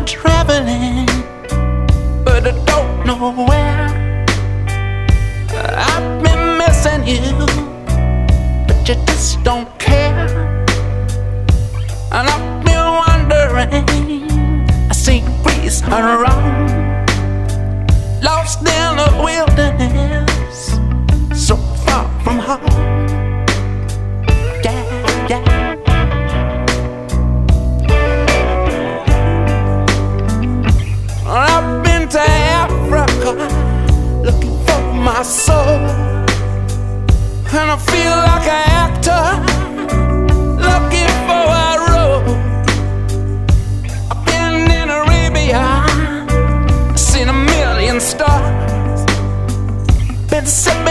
been traveling, but I don't know where. I've been missing you, but you just don't care. And I've been wondering, I see Greece and Rome, lost in the wilderness, so far from home. Yeah, yeah. I've been to Africa looking for my soul, and I feel like an actor looking for a role. I've been in Arabia, seen a million stars, been sipping